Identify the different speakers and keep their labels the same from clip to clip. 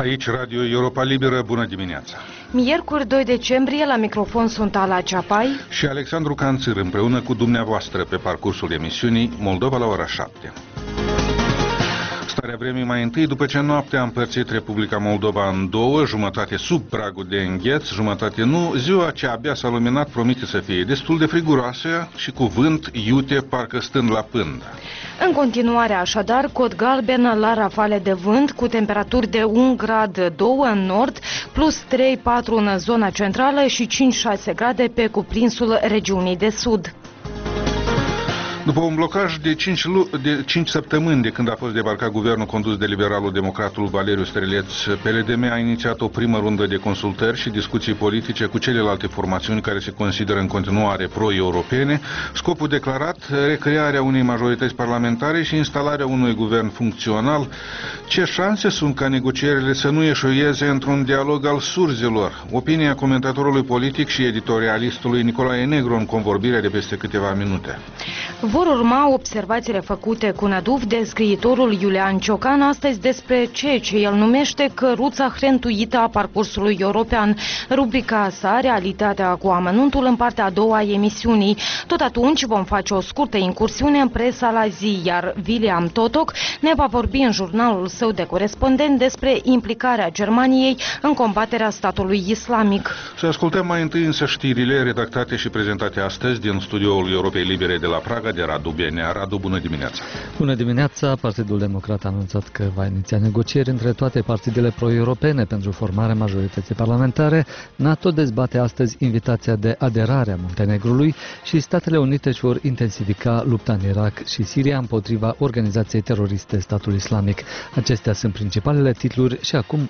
Speaker 1: Aici Radio Europa Liberă, bună dimineața!
Speaker 2: Miercuri 2 decembrie, la microfon sunt Ala Ceapai
Speaker 1: și Alexandru Canțir, împreună cu dumneavoastră pe parcursul emisiunii Moldova la ora 7. Starea vremii mai întâi, după ce noaptea a împărțit Republica Moldova în două, jumătate sub pragul de îngheț, jumătate nu, ziua ce abia s-a luminat promite să fie destul de friguroasă și cu vânt iute, parcă stând la pândă.
Speaker 2: În continuare, așadar, cod galben la rafale de vânt, cu temperaturi de 1 grad 2 în nord, plus 3-4 în zona centrală și 5-6 grade pe cuprinsul regiunii de sud.
Speaker 1: După un blocaj de 5 săptămâni de când a fost debarcat guvernul condus de liberalul democratul Valeriu Streleț, PLDM a inițiat o primă rundă de consultări și discuții politice cu celelalte formațiuni care se consideră în continuare pro-europene, scopul declarat recrearea unei majorități parlamentare și instalarea unui guvern funcțional. Ce șanse sunt ca negocierile să nu eșueze într-un dialog al surzilor? Opinia comentatorului politic și editorialistului Nicolae Negru în convorbirea de peste câteva minute.
Speaker 2: Vor urma observațiile făcute cu năduf de scriitorul Iulian Ciocan astăzi despre ceea ce el numește căruța hrentuită a parcursului european. Rubrica sa, Realitatea cu amănuntul, în partea a doua a emisiunii. Tot atunci vom face o scurtă incursiune în presa la zi, iar William Totoc ne va vorbi în jurnalul său de corespondent despre implicarea Germaniei în combaterea statului islamic.
Speaker 1: Să ascultăm mai întâi însă știrile redactate și prezentate astăzi din studioul Europei Libere de la Praga, de Radu Benea. Radu, bună dimineața!
Speaker 3: Bună dimineața! Partidul Democrat a anunțat că va iniția negocieri între toate partidele pro-europene pentru formarea majorității parlamentare. NATO dezbate astăzi invitația de aderare a Muntenegrului și Statele Unite își vor intensifica lupta în Irak și Siria împotriva organizației teroriste Statul Islamic. Acestea sunt principalele titluri și acum...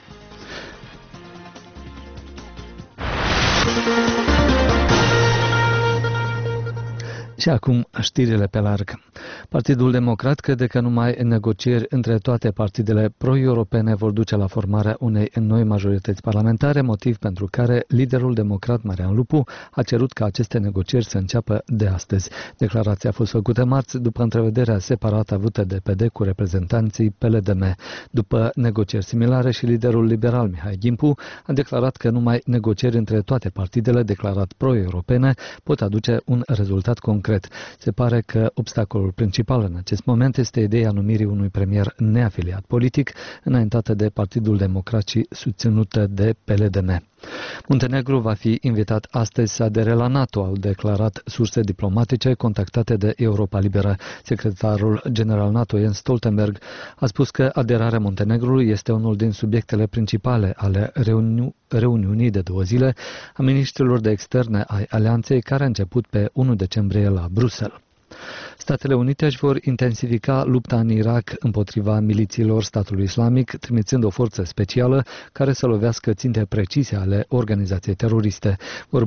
Speaker 3: Și acum știrile pe larg. Partidul Democrat crede că numai negocieri între toate partidele pro-europene vor duce la formarea unei noi majorități parlamentare, motiv pentru care liderul democrat Marian Lupu a cerut ca aceste negocieri să înceapă de astăzi. Declarația a fost făcută marți după întrevederea separată avută de PD cu reprezentanții PLDM. După negocieri similare, și liderul liberal Mihai Gimpu a declarat că numai negocieri între toate partidele declarat pro-europene pot aduce un rezultat concret. Se pare că obstacolul principal în acest moment este ideea numirii unui premier neafiliat politic, înaintată de Partidul Democrat și susținută de PLDM. Muntenegru va fi invitat astăzi să adere la NATO, au declarat surse diplomatice contactate de Europa Liberă. Secretarul general NATO Jens Stoltenberg a spus că aderarea Muntenegrului este unul din subiectele principale ale reuniunii de 2 zile a ministrilor de externe ai alianței, care a început pe 1 decembrie la Bruxelles. Statele Unite își vor intensifica lupta în Irak împotriva milițiilor statului islamic, trimițând o forță specială care să lovească ținte precise ale organizației teroriste.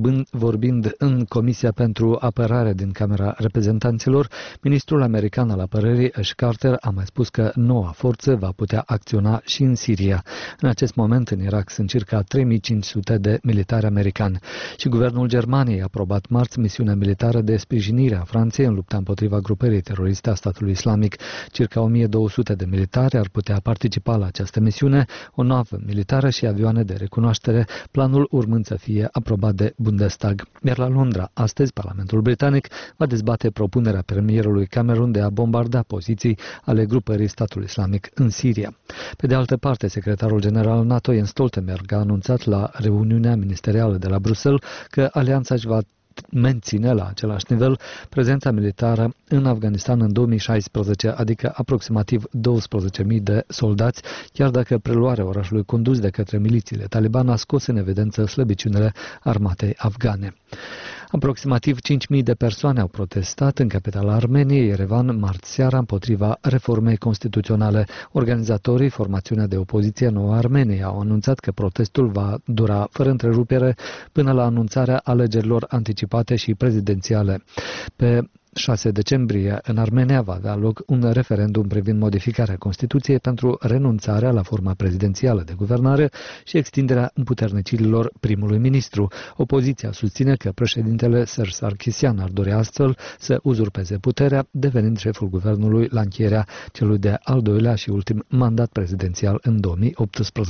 Speaker 3: Vorbind în Comisia pentru Apărare din Camera Reprezentanților, ministrul american al apărării Ash Carter a mai spus că noua forță va putea acționa și în Siria. În acest moment în Irak sunt circa 3500 de militari americani și guvernul Germaniei a aprobat marți misiunea militară de sprijinire a Franței în lupta împotriva grupării teroriste a statului islamic. Circa 1200 de militari ar putea participa la această misiune, o navă militară și avioane de recunoaștere, planul urmând să fie aprobat de Bundestag. Iar la Londra, astăzi, Parlamentul Britanic va dezbate propunerea premierului Cameron de a bombarda poziții ale grupării statului islamic în Siria. Pe de altă parte, secretarul general NATO Jens Stoltenberg a anunțat la reuniunea ministerială de la Bruxelles că alianța își va menține la același nivel prezența militară în Afganistan în 2016, adică aproximativ 12.000 de soldați, chiar dacă preluarea orașului condus de către milițiile Taliban a scos în evidență slăbiciunile armatei afgane. Aproximativ 5.000 de persoane au protestat în capitala Armeniei, Yerevan, marți seara, împotriva reformei constituționale. Organizatorii, formațiunea de opoziție Noua Armenie, au anunțat că protestul va dura fără întrerupere până la anunțarea alegerilor anticipate și prezidențiale. Pe 6 decembrie, în Armenia, va avea loc un referendum privind modificarea Constituției pentru renunțarea la forma prezidențială de guvernare și extinderea împuternicirilor primului ministru. Opoziția susține că președintele Serge Sarkisian ar dori astfel să uzurpeze puterea, devenind șeful guvernului la încheierea celui de-al doilea și ultim mandat prezidențial în 2018.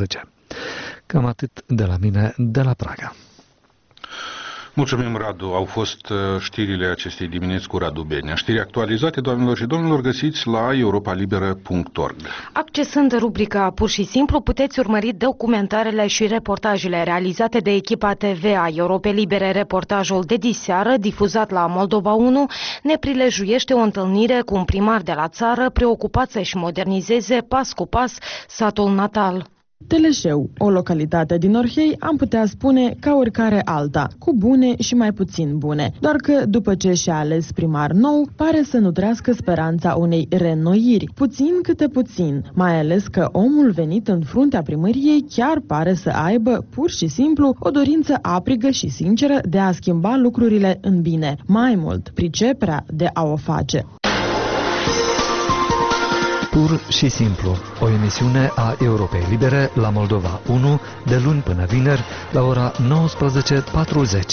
Speaker 3: Cam atât de la mine, de la Praga.
Speaker 1: Mulțumim, Radu. Au fost știrile acestei dimineți cu Radu Benea. Știri actualizate, doamnelor și domnilor, găsiți la europalibera.org.
Speaker 2: Accesând rubrica Pur și Simplu, puteți urmări documentarele și reportajele realizate de echipa TV a Europei Libere. Reportajul de diseară, difuzat la Moldova 1, ne prilejuiește o întâlnire cu un primar de la țară preocupat să-și modernizeze pas cu pas satul natal.
Speaker 4: Teleșeu, o localitate din Orhei, am putea spune ca oricare alta, cu bune și mai puțin bune. Doar că, după ce și-a ales primar nou, pare să nutrească speranța unei reînnoiri, puțin câte puțin, mai ales că omul venit în fruntea primăriei chiar pare să aibă, pur și simplu, o dorință aprigă și sinceră de a schimba lucrurile în bine. Mai mult, priceperea de a o face.
Speaker 3: Pur și simplu, o emisiune a Europei Libere la Moldova 1, de luni până vineri, la ora 19:40.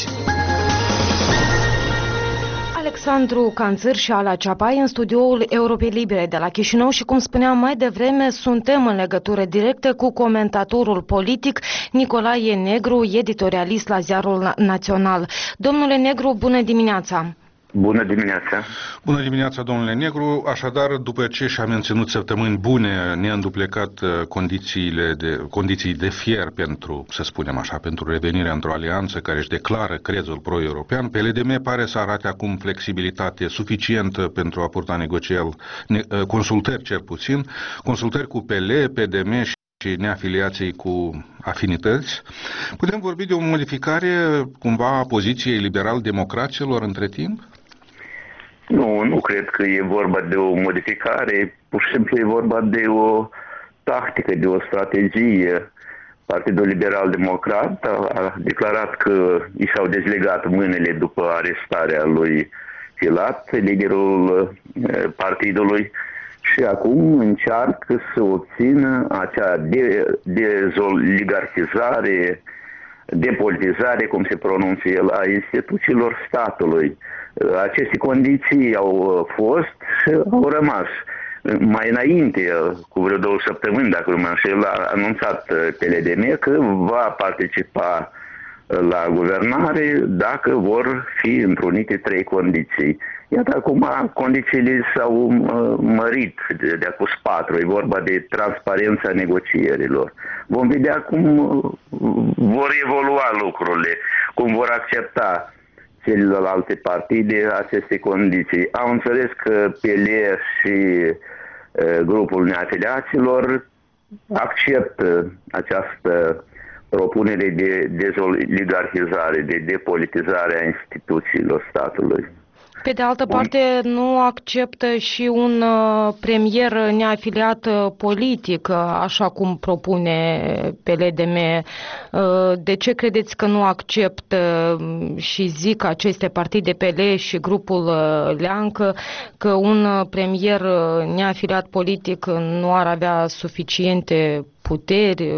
Speaker 2: Alexandru Canțăr și Ala Ceapai în studioul Europei Libere de la Chișinău și, cum spuneam mai devreme, suntem în legătură directă cu comentatorul politic Nicolae Negru, editorialist la Ziarul Național. Domnule Negru, bună dimineața!
Speaker 5: Bună dimineața!
Speaker 1: Bună dimineața, domnule Negru. Așadar, după ce și-a menținut săptămâni bune, ne-a înduplecat condiții de fier pentru, să spunem așa, pentru revenirea într-o alianță care își declară crezul pro-european, PLDM pare să arate acum flexibilitate suficientă pentru a purta consultări, cel puțin, consultări cu PL, PDM și neafiliații cu afinități. Putem vorbi de o modificare cumva a poziției liberal-democraților între timp?
Speaker 5: Nu cred că e vorba de o modificare, pur și simplu e vorba de o tactică, de o strategie. Partidul Liberal-Democrat a declarat că i s-au dezlegat mâinile după arestarea lui Filat, liderul partidului, și acum încearcă să obțină acea dezoligarhizare, depolitizare, cum se pronunță el, a instituțiilor statului. Aceste condiții au fost și au rămas. Mai înainte, cu vreo 2 săptămâni, dacă nu mă înșel, a anunțat PLDM că va participa la guvernare dacă vor fi întrunite 3 condiții. Iată, acum condițiile s-au mărit de acum 4. E vorba de transparența negocierilor. Vom vedea cum vor evolua lucrurile, cum vor accepta celelalte partide aceste condiții. Am înțeles că PL și grupul neafiliaților acceptă această propunere de dezoligarhizare, de depolitizare a instituțiilor statului.
Speaker 2: Pe de altă parte, nu acceptă și un premier neafiliat politic, așa cum propune PLDM. De ce credeți că nu acceptă și zic aceste partide PL și grupul Leancă că un premier neafiliat politic nu ar avea suficiente puteri?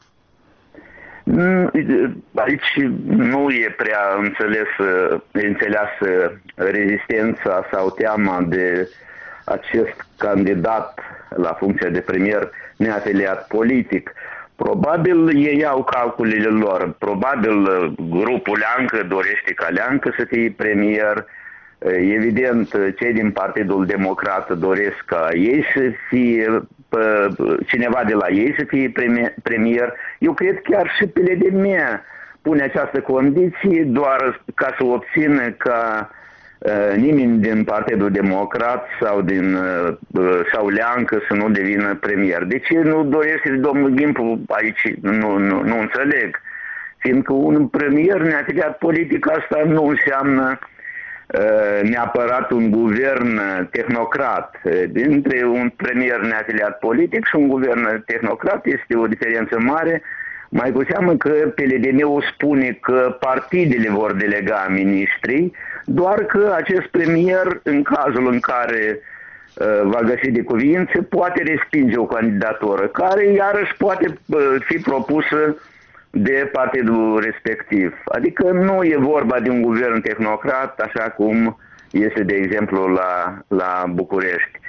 Speaker 5: Aici nu e prea înțeleasă rezistența sau teama de acest candidat la funcția de premier neafiliat politic. Probabil ei au calculele lor. Probabil grupul Leancă dorește ca Leancă să fie premier. Evident, cei din Partidul Democrat doresc ca ei să fie, cineva de la ei să fie premier. Eu cred chiar și PLDM pune această condiție doar ca să obțină ca nimeni din Partidul Democrat sau Leancă să nu devină premier. De ce nu dorește domnul Gimpu aici? Nu înțeleg. Fiindcă un premier neafiliat politic, asta nu înseamnă neapărat un guvern tehnocrat. Dintre un premier neafiliat politic și un guvern tehnocrat este o diferență mare, mai cu seamă că PLDM-ul spune că partidele vor delega miniștrii, doar că acest premier, în cazul în care va găsi de cuvință, poate respinge o candidatură, care iarăși poate fi propusă de partidul respectiv. Adică nu e vorba de un guvern tehnocrat, așa cum este, de exemplu, la București.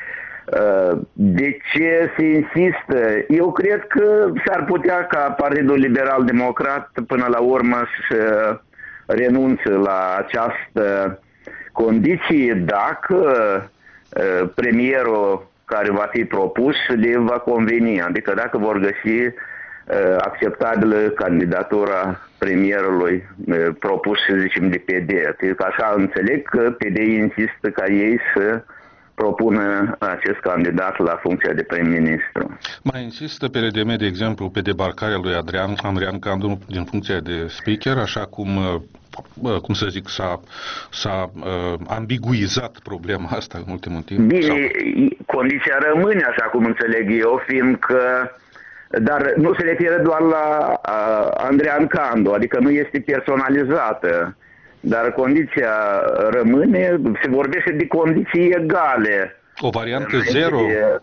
Speaker 5: De ce se insistă? Eu cred că s-ar putea ca Partidul Liberal Democrat până la urmă să renunțe la această condiție dacă premierul care va fi propus le va conveni, adică dacă vor găsi acceptabilă candidatura premierului propus, să zicem, de PD. Adică așa înțeleg că PD insistă ca ei să propună acest candidat la funcția de prim-ministru.
Speaker 1: Mai insistă PLDM, de exemplu, pe debarcarea lui Andrian Candu din funcția de speaker, așa cum să zic, s-a ambiguizat problema asta în ultimul timp?
Speaker 5: Bine, condiția rămâne, așa cum înțeleg eu, fiindcă dar nu se referă doar la Andrian Candu, adică nu este personalizată, dar condiția rămâne, se vorbește de condiții egale.
Speaker 1: O variantă zero?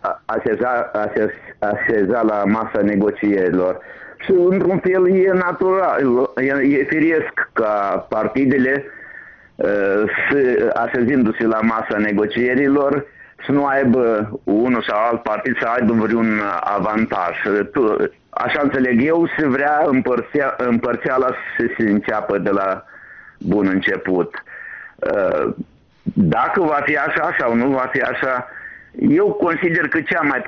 Speaker 5: Așeza la masa negocierilor. Și într-un fel e natural, e firesc ca partidele, așezindu-se la masa negocierilor, să nu aibă unul sau alt partid să aibă vreun avantaj. Așa înțeleg eu, se vrea împărțeala să se înceapă de la bun început. Dacă va fi așa sau nu va fi așa, eu consider că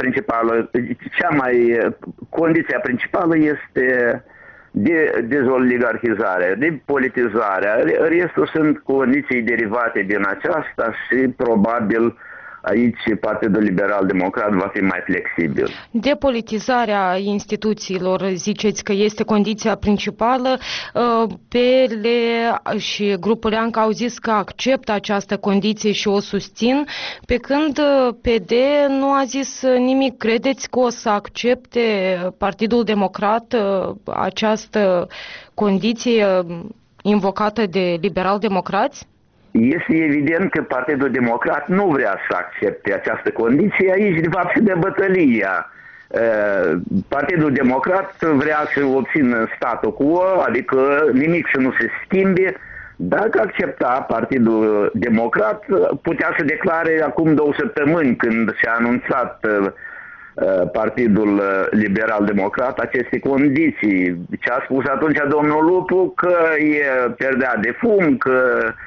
Speaker 5: condiția principală este de dezoligarhizare, de politizare. Restul sunt condiții derivate din aceasta și probabil aici Partidul Liberal Democrat va fi mai flexibil.
Speaker 2: Depolitizarea instituțiilor, ziceți că este condiția principală. PL și grupul Leancă au zis că acceptă această condiție și o susțin, pe când PD nu a zis nimic. Credeți că o să accepte Partidul Democrat această condiție invocată de liberal-democrați?
Speaker 5: Este evident că Partidul Democrat nu vrea să accepte această condiție. Aici, de fapt, se dă bătălia. Partidul Democrat vrea să obțină statul quo, adică nimic să nu se schimbe. Dacă accepta Partidul Democrat, putea să declare acum 2 săptămâni, când și-a anunțat Partidul Liberal Democrat aceste condiții. Ce a spus atunci domnul Lupu, că e perdea de fum, că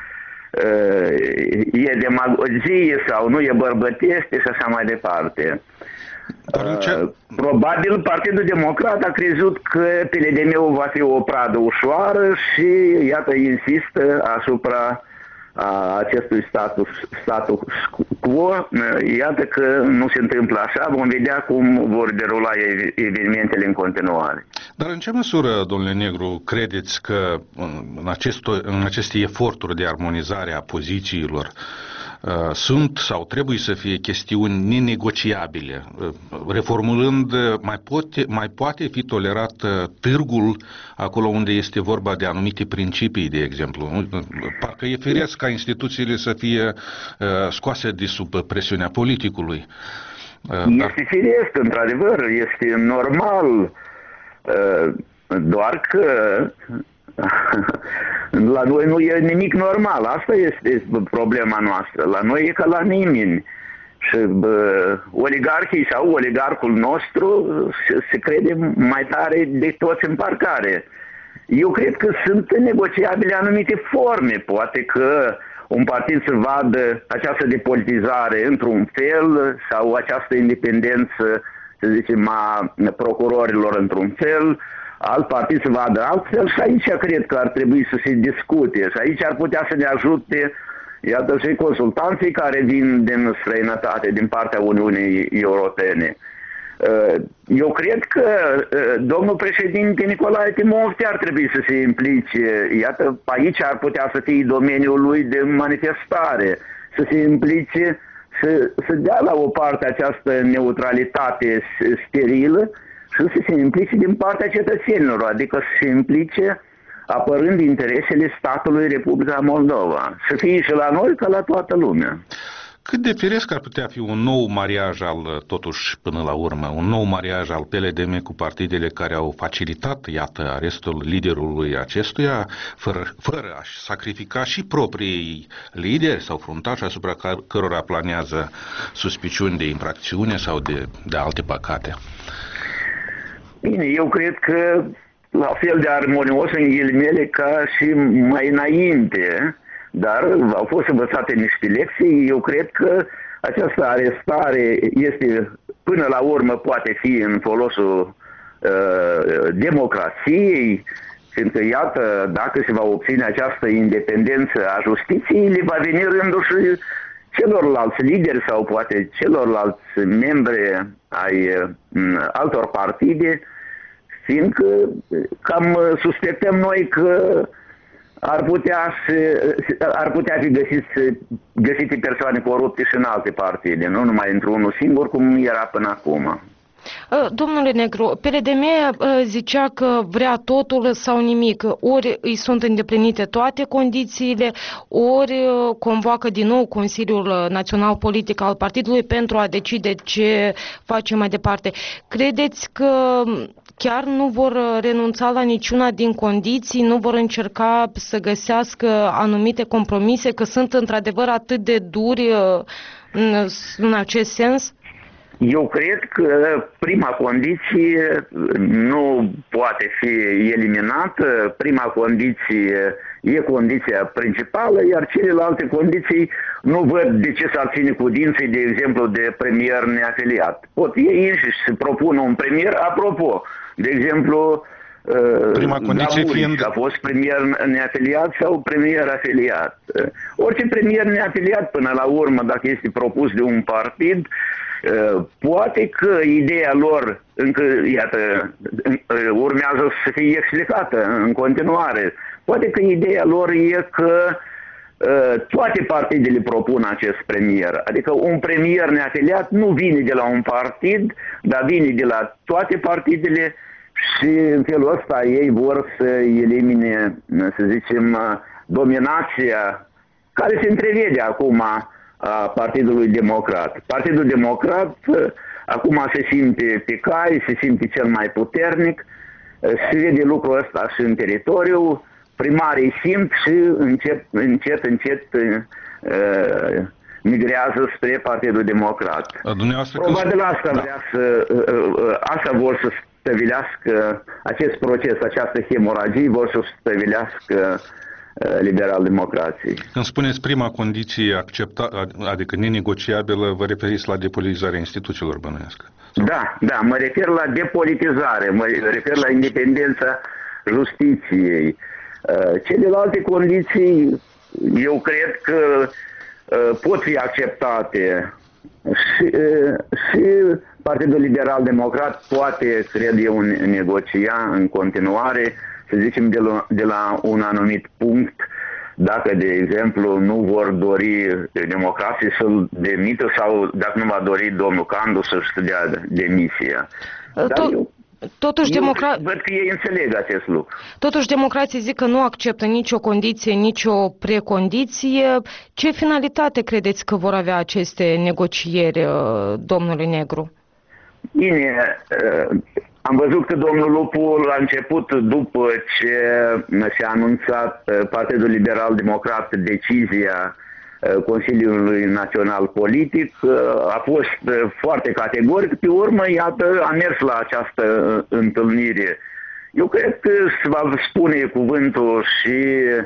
Speaker 5: e demagogie sau nu e bărbăteste și așa mai departe. Probabil Partidul Democrat a crezut că PLDM-ul va fi o pradă ușoară și iată insistă asupra acestui status quo. Iată că nu se întâmplă așa, vom vedea cum vor derula evenimentele în continuare.
Speaker 1: Dar în ce măsură, domnule Negru, credeți că în aceste eforturi de armonizare a pozițiilor sunt sau trebuie să fie chestiuni nenegociabile? Reformulând, mai poate fi tolerat târgul acolo unde este vorba de anumite principii, de exemplu? Parcă e firesc ca instituțiile să fie scoase de sub presiunea politicului.
Speaker 5: Este firesc, într-adevăr, este normal, doar că la noi nu e nimic normal. Asta este problema noastră. La noi e ca la nimeni. Și oligarhii sau oligarhul nostru se crede mai tare de toți în parcare. Eu cred că sunt negociabile anumite forme. Poate că un partid să vadă această depolitizare într-un fel sau această independență, să zicem, a procurorilor într-un fel, alt partid să vadă altfel și aici cred că ar trebui să se discute și aici ar putea să ne ajute, iată, și consultanții care vin din străinătate, din partea Uniunii Europene. Eu cred că domnul președinte Nicolae Timofte ar trebui să se implice, iată, aici ar putea să fie domeniul lui de manifestare, să se implice, să dea la o parte această neutralitate sterilă și să se implice din partea cetățenilor, adică să se implice apărând interesele statului Republica Moldova. Să fie și la noi ca la toată lumea.
Speaker 1: Cât de firesc ar putea fi un nou mariaj totuși, până la urmă, un nou mariaj al PLDM cu partidele care au facilitat, iată, arestul liderului acestuia, fără a-și sacrifica și proprii lideri sau fruntași asupra cărora planează suspiciuni de infracțiune sau de alte păcate?
Speaker 5: Bine, eu cred că la fel de armonios în ghilimele ca și mai înainte, dar au fost învățate niște lecții. Eu cred că această arestare este, până la urmă, poate fi în folosul democrației, fiindcă, iată, dacă se va obține această independență a justiției, le va veni rândul și celorlalți lideri sau poate celorlalți membri ai altor partide, fiindcă cam suspectăm noi că ar putea fi găsite persoane corupte și în alte partide, nu numai într-unul singur, cum era până acum.
Speaker 2: Domnule Negru, PLDM zicea că vrea totul sau nimic. Ori îi sunt îndeplinite toate condițiile, ori convoacă din nou Consiliul Național Politic al partidului pentru a decide ce face mai departe. Credeți că chiar nu vor renunța la niciuna din condiții, nu vor încerca să găsească anumite compromise, că sunt într-adevăr atât de duri în acest sens?
Speaker 5: Eu cred că prima condiție nu poate fi eliminată, prima condiție e condiția principală, iar celelalte condiții nu văd de ce s-ar ține cu dinții, de exemplu, de premier neafiliat. Pot ei înșiși să propună un premier, apropo, de exemplu,
Speaker 1: prima condiție fiind...
Speaker 5: a fost premier neafiliat sau premier afiliat. Orice premier neafiliat, până la urmă, dacă este propus de un partid, poate că ideea lor încă, iată, urmează să fie explicată în continuare. Poate că ideea lor e că toate partidele propun acest premier. Adică un premier neafiliat nu vine de la un partid, dar vine de la toate partidele și în felul ăsta ei vor să elimine, să zicem, dominația care se întrevede acum a Partidului Democrat. Partidul Democrat acum se simte pe cai, se simte cel mai puternic, se vede lucrul ăsta și în teritoriu, primarii simt și încet migrează spre Partidul Democrat. Probabil asta vor să stăvilească acest proces, această hemoragie, vor să stăvilească liberal-democrații.
Speaker 1: Când spuneți prima condiție adică nenegociabilă, vă referiți la depolitizarea instituțiilor, bănuiesc?
Speaker 5: Da, mă refer la depolitizare, mă refer la independența justiției. Celelalte condiții, eu cred că pot fi acceptate și Partidul Liberal-Democrat poate, cred eu, negocia în continuare, să zicem, de la un anumit punct, dacă, de exemplu, nu vor dori democrații să-l demită sau dacă nu va dori domnul Candu să-și dea demisia.
Speaker 2: Totuși,
Speaker 5: văd că ei înțeleg acest lucru.
Speaker 2: Totuși, democrații zic că nu acceptă nicio condiție, nicio precondiție. Ce finalitate credeți că vor avea aceste negocieri, domnule Negru?
Speaker 5: Bine, am văzut că domnul Lupu a început, după ce s-a anunțat Partidul Liberal-Democrat decizia Consiliului Național Politic, a fost foarte categoric. Pe urmă, iată, a mers la această întâlnire. Eu cred că se va spune cuvântul și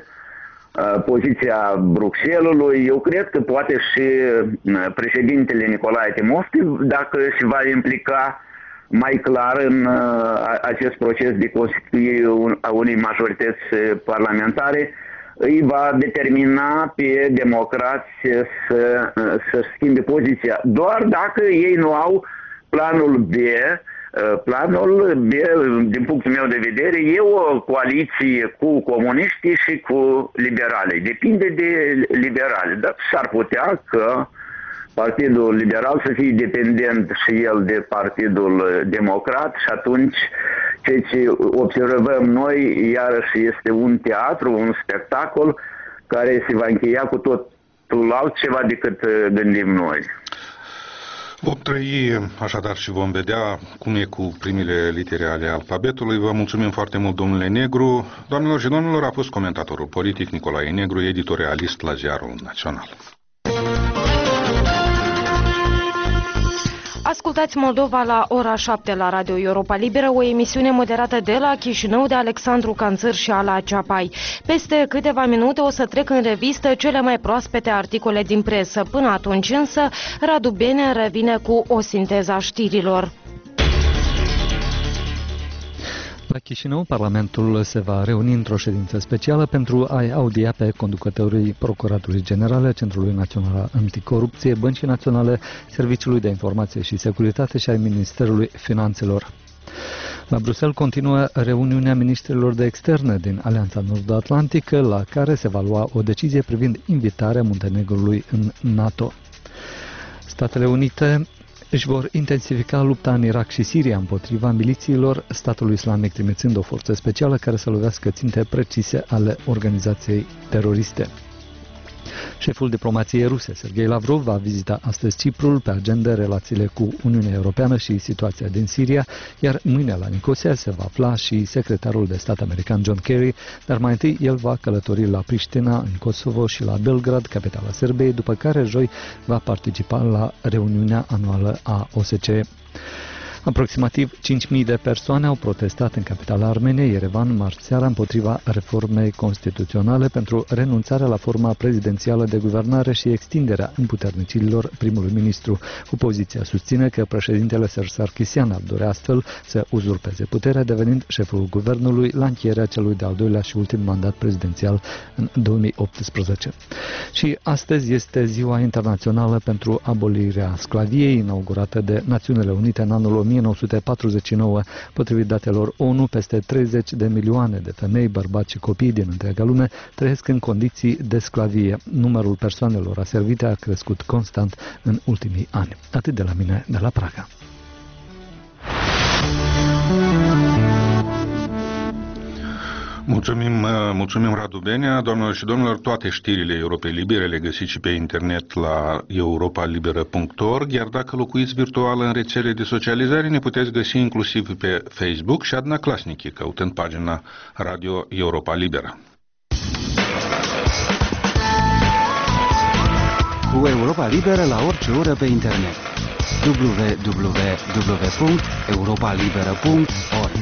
Speaker 5: poziția Bruxellesului. Eu cred că poate și președintele Nicolae Timoftiv, dacă se va implica mai clar în acest proces de constituire a unei majorități parlamentare, îi va determina pe democrați să schimbe poziția. Doar dacă ei nu au planul B. Planul B, din punctul meu de vedere, e o coaliție cu comuniștii și cu liberalii. Depinde de liberali. Dar s-ar putea că Partidul Liberal să fie dependent și el de Partidul Democrat și atunci ceea ce observăm noi iarăși este un teatru, un spectacol care se va încheia cu tot totul altceva decât gândim noi.
Speaker 1: Vom trăi așadar și vom vedea cum e cu primele litere ale alfabetului. Vă mulțumim foarte mult, domnule Negru. Doamnelor și domnilor, a fost comentatorul politic Nicolae Negru, editorialist la Ziarul Național.
Speaker 2: Ascultați Moldova la ora 7 la Radio Europa Liberă, o emisiune moderată de la Chișinău de Alexandru Canțăr și Ala Ceapai. Peste câteva minute o să trec în revistă cele mai proaspete articole din presă. Până atunci însă, Radu Bene revine cu o sinteză a știrilor.
Speaker 3: La Chișinău, Parlamentul se va reuni într-o ședință specială pentru a-i audia pe conducătorii Procuratului Generale, Centrului Național Anticorupție, Băncii Naționale, Serviciului de Informație și Securitate și ai Ministerului Finanțelor. La Bruxelles continuă reuniunea ministrilor de externe din Alianța Nord-Atlantică, la care se va lua o decizie privind invitarea Muntenegrului în NATO. Statele Unite își vor intensifica lupta în Irak și Siria împotriva milițiilor statului islamic, trimițând o forță specială care să lovească ținte precise ale organizației teroriste. Șeful diplomației ruse, Sergei Lavrov, va vizita astăzi Ciprul, pe agenda relațiile cu Uniunea Europeană și situația din Siria, iar mâine la Nicosia se va afla și secretarul de stat american John Kerry, dar mai întâi el va călători la Priștina, în Kosovo, și la Belgrad, capitala Serbiei, după care joi va participa la reuniunea anuală a OSCE. Aproximativ 5.000 de persoane au protestat în capitala Armeniei, Yerevan, marți seara, împotriva reformei constituționale pentru renunțarea la forma prezidențială de guvernare și extinderea împuternicirilor primului ministru. Opoziția susține că președintele Serge Sarkisian ar dorea astfel să uzurpeze puterea, devenind șeful guvernului la încheierea celui de-al doilea și ultim mandat prezidențial în 2018. Și astăzi este Ziua Internațională pentru Abolirea Sclaviei, inaugurată de Națiunile Unite în anul 1949. Potrivit datelor ONU, peste 30 de milioane de femei, bărbați și copii din întreaga lume trăiesc în condiții de sclavie. Numărul persoanelor aservite a crescut constant în ultimii ani. Atât de la mine, de la Praga.
Speaker 1: Mulțumim, Radu Benea. Doamnelor și domnilor, toate știrile Europei Libere le găsiți și pe internet la europalibera.org, iar dacă locuiți virtual în rețele de socializare, ne puteți găsi inclusiv pe Facebook și Одноклассники, căutând pagina Radio Europa Liberă.
Speaker 6: Cu Europa Liberă la orice oră pe internet. www.europalibera.org.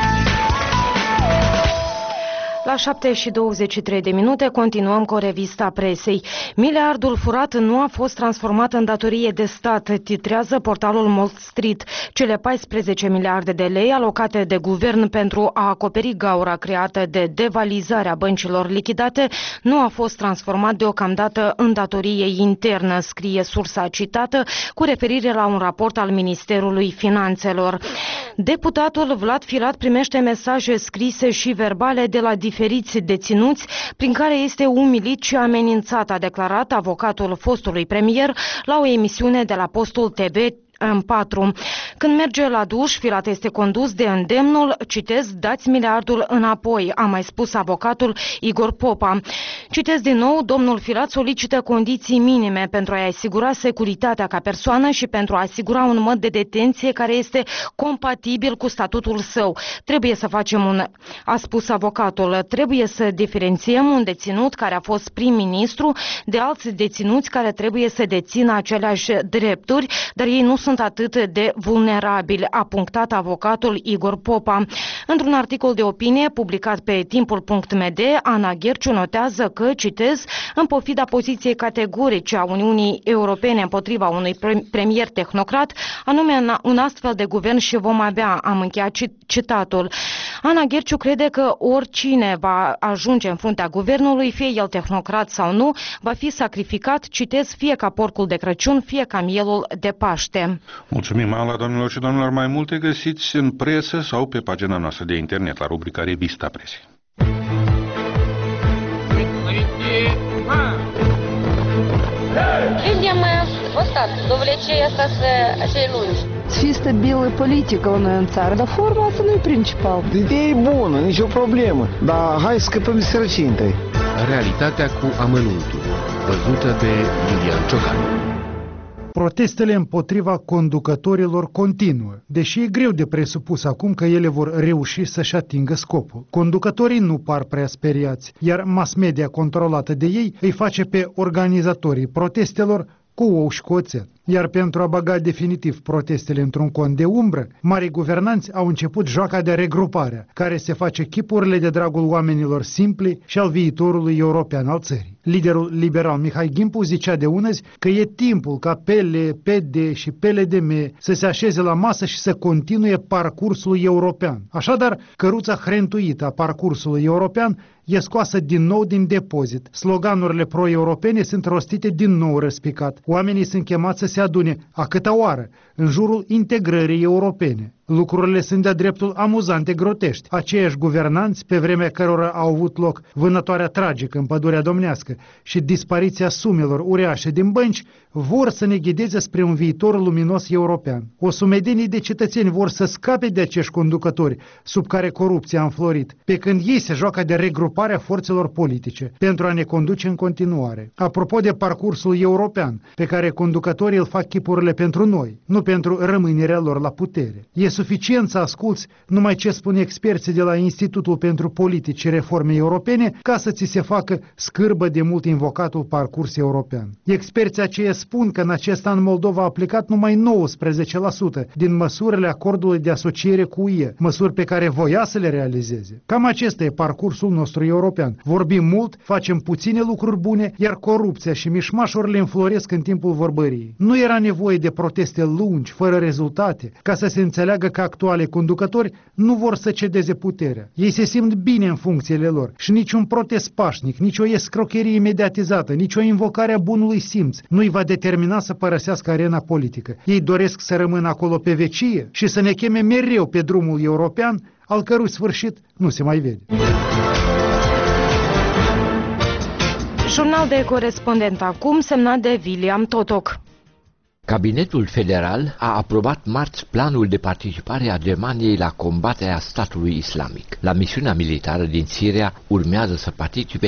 Speaker 2: La 7:23 continuăm cu revista presei. Miliardul furat nu a fost transformat în datorie de stat, titrează portalul Wall Street. Cele 14 miliarde de lei alocate de guvern pentru a acoperi gaura creată de devalizarea băncilor lichidate nu a fost transformat deocamdată în datorie internă, scrie sursa citată cu referire la un raport al Ministerului Finanțelor. Deputatul Vlad Filat primește mesaje scrise și verbale de la diferiți deținuți, prin care este umilit și amenințat, a declarat avocatul fostului premier la o emisiune de la Postul TV în 4. Când merge la duș, Filat este condus de îndemnul, citez, dați miliardul înapoi, a mai spus avocatul Igor Popa. Citez din nou, domnul Filat solicită condiții minime pentru a-i asigura securitatea ca persoană și pentru a asigura un mod de detenție care este compatibil cu statutul său. Trebuie să facem a spus avocatul, trebuie să diferențiem un deținut care a fost prim-ministru de alți deținuți care trebuie să dețină aceleași drepturi, dar ei nu sunt atât de vulnerabili, a punctat avocatul Igor Popa. Într-un articol de opinie publicat pe timpul.md, Ana Gherciu notează că, citez, în pofida poziției categorice a Uniunii Europene împotriva unui premier tehnocrat, anume un astfel de guvern și vom avea, am încheiat citatul. Ana Gherciu crede că oricine va ajunge în fruntea guvernului, fie el tehnocrat sau nu, va fi sacrificat, citez, fie ca porcul de Crăciun, fie ca mielul de Paște.
Speaker 1: Mulțumim, Ala, doamnelor și domnilor. Mai multe găsiți în presă sau pe pagina noastră de internet, la rubrica Revista Presei.
Speaker 7: Людям вот так, до влечей остаться acei lungi.
Speaker 8: Чисто белая политика у noi în țară, dar forma asta nu e principal.
Speaker 9: Ideea e bună, nicio problemă, dar hai să scăpăm de sărăcie întâi.
Speaker 6: Realitatea cu amănuntul.
Speaker 9: văzută de Iulian Ciocan.
Speaker 10: Protestele împotriva conducătorilor continuă, deși e greu de presupus acum că ele vor reuși să-și atingă scopul. Conducătorii nu par prea speriați, iar mass media controlată de ei îi face pe organizatorii protestelor cu ou și cu oțet. Iar pentru a băga definitiv protestele într-un cont de umbră, marii guvernanți au început joaca de regrupare, care se face chipurile de dragul oamenilor simpli și al viitorului european al țării. Liderul liberal Mihai Gimpu zicea de unăzi că e timpul ca PL, PD și PLDM să se așeze la masă și să continue parcursul european. Așadar, căruța hrentuită a parcursului european e scoasă din nou din depozit. Sloganurile pro-europene sunt rostite din nou răspicat. Oamenii sunt chemați să se adune, a câta oară, în jurul integrării europene. Lucrurile sunt de-a dreptul amuzante grotești. Aceiași guvernanți, pe vremea cărora au avut loc vânătoarea tragică în Pădurea Domnească și dispariția sumelor uriașe din bănci, vor să ne ghideze spre un viitor luminos european. O sumedenie de cetățeni vor să scape de acești conducători sub care corupția a înflorit, pe când ei se joacă de regruparea forțelor politice pentru a ne conduce în continuare. Apropo de parcursul european, pe care conducătorii îl fac chipurile pentru noi, nu pentru rămânerea lor la putere. E suficient să asculți numai ce spun experții de la Institutul pentru Politici și Reforme Europene ca să ți se facă scârbă de mult invocatul parcurs european. Experții aceia spun că în acest an Moldova a aplicat numai 19% din măsurile acordului de asociere cu UE, măsuri pe care voia să le realizeze. Cam acesta e parcursul nostru european. Vorbim mult, facem puține lucruri bune, iar corupția și mișmașurile înfloresc în timpul vorbăriei. Nu era nevoie de proteste lungi, fără rezultate, ca să se înțeleagă că actuale conducători nu vor să cedeze puterea. Ei se simt bine în funcțiile lor și niciun protest pașnic, nici o escrocherie imediatizată, nici o invocare a bunului simț nu îi va determina să părăsească arena politică. Ei doresc să rămână acolo pe vecie și să ne cheme mereu pe drumul european, al cărui sfârșit nu se mai vede.
Speaker 2: Jurnal de corespondent acum, semnat de William Totoc.
Speaker 11: Cabinetul federal a aprobat marți planul de participare a Germaniei la combaterea statului islamic. La misiunea militară din Siria urmează să participe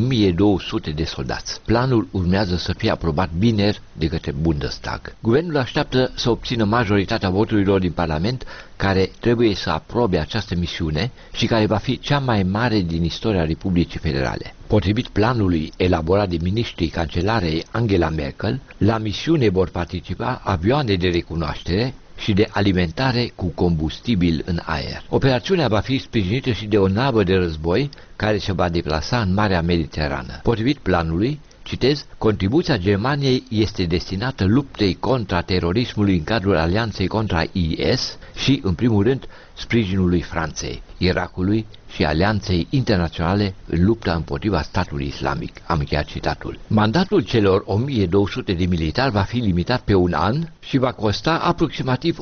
Speaker 11: 1200 de soldați. Planul urmează să fie aprobat vineri de către Bundestag. Guvernul așteaptă să obțină majoritatea voturilor din Parlament care trebuie să aprobe această misiune și care va fi cea mai mare din istoria Republicii Federale. Potrivit planului elaborat de miniștrii cancelarei Angela Merkel, la misiune vor participa avioane de recunoaștere și de alimentare cu combustibil în aer. Operațiunea va fi sprijinită și de o navă de război care se va deplasa în Marea Mediterană. Potrivit planului, citez, contribuția Germaniei este destinată luptei contra terorismului în cadrul alianței contra IS și, în primul rând, sprijinului Franței, Irakului și alianței internaționale în lupta împotriva statului islamic. Am încheiat citatul. Mandatul celor 1200 de militari va fi limitat pe un an și va costa aproximativ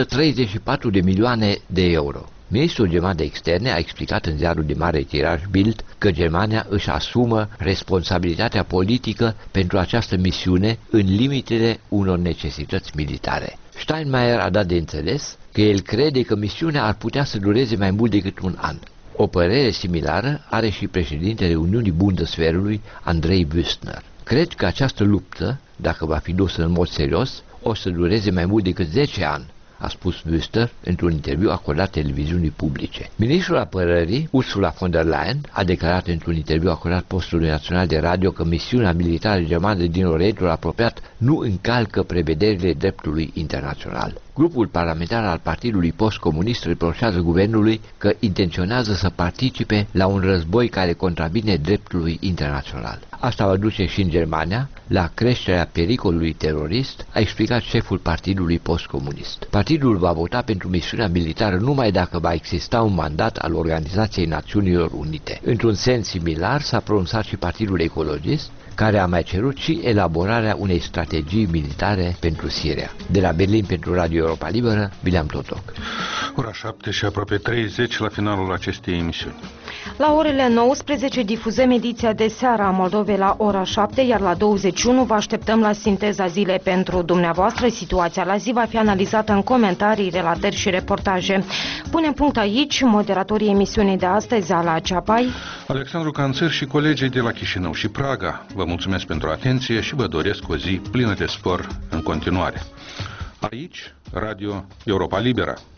Speaker 11: 134 de milioane de euro. Ministrul german de externe a explicat în ziarul de mare tiraj Bild că Germania își asumă responsabilitatea politică pentru această misiune în limitele unor necesități militare. Steinmeier a dat de înțeles că el crede că misiunea ar putea să dureze mai mult decât un an. O părere similară are și președintele Uniunii Bundeswehrului, Andrei Wüstner. Cred că această luptă, dacă va fi dusă în mod serios, o să dureze mai mult decât 10 ani, a spus Wüster într-un interviu acordat televiziunii publice. Ministrul apărării, Ursula von der Leyen, a declarat într-un interviu acordat postului național de radio că misiunea militară germană din Orientul apropiat nu încalcă prevederile dreptului internațional. Grupul parlamentar al Partidului Post-Comunist reproșează guvernului că intenționează să participe la un război care contravine dreptului internațional. Asta va duce și în Germania la creșterea pericolului terorist, a explicat șeful Partidului Post-Comunist. Partidul va vota pentru misiunea militară numai dacă va exista un mandat al Organizației Națiunilor Unite. Într-un sens similar s-a pronunțat și Partidul Ecologist, care a mai cerut și elaborarea unei strategii militare pentru Siria. De la Berlin pentru Radio Europa Liberă, William Totoc.
Speaker 1: Ora 7 și aproape 30 la finalul acestei emisiuni.
Speaker 2: La orele 19 difuzăm ediția de seară a Moldovei la ora 7, iar la 21 vă așteptăm la sinteza zilei pentru dumneavoastră. Situația la zi va fi analizată în comentarii, relatări și reportaje. Punem punct aici moderatorii emisiunii de astăzi, Ala Ceapai,
Speaker 1: Alexandru Canțăr și colegii de la Chișinău și Praga. Vă mulțumesc pentru atenție și vă doresc o zi plină de spor în continuare. Aici, Radio Europa Liberă.